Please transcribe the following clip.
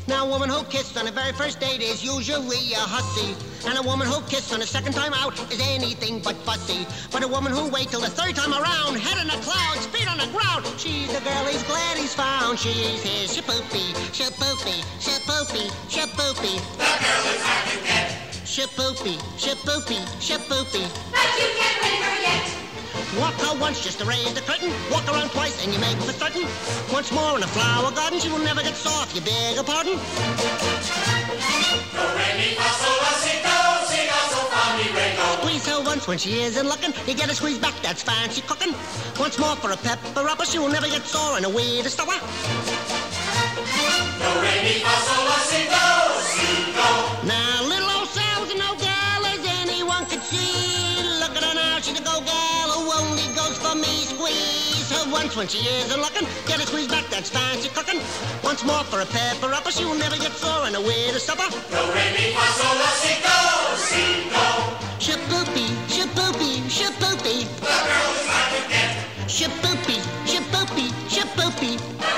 Now, a woman who kissed on the very first date is usually a hussy. And a woman who kissed on the second time out is anything but fussy. But a woman who waits till the third time around, head in the clouds, feet on the ground, she's the girl he's glad he's found. She's his shapoopy, shapoopy, shapoopy, shapoopy. The girl is hard to get. Shapoopy, shapoopy, shapoopy. But you can't win her yet. Walk her once just to raise the curtain. Walk around twice and you make for certain. Once more in a flower garden, she will never get soft, you beg her pardon. Do, re, mi, fa, sol, la, si, do, si, do, so, fa, mi, re, do. Squeeze her once when she isn't looking. You get a squeeze back, that's fancy cooking. Once more for a pepper upper, she will never get sore and a way to stop her. Do, re, mi, fa, sol, la, si, do, si, do. Now, little old Sal's no gal as anyone could see. Look at her now, she's a go-gal who only goes for me. Squeeze her once when she isn't looking. Get a squeeze back, that's fancy cooking. Once more for a pepper upper, she will never get sore and a way to stop her. Do, re, mi, fa, sol, la, si, do, si, do. Shapoopy, shapoopy, shapoopy. The girl is hard to get. Shapoopy, shapoopy, shapoopy.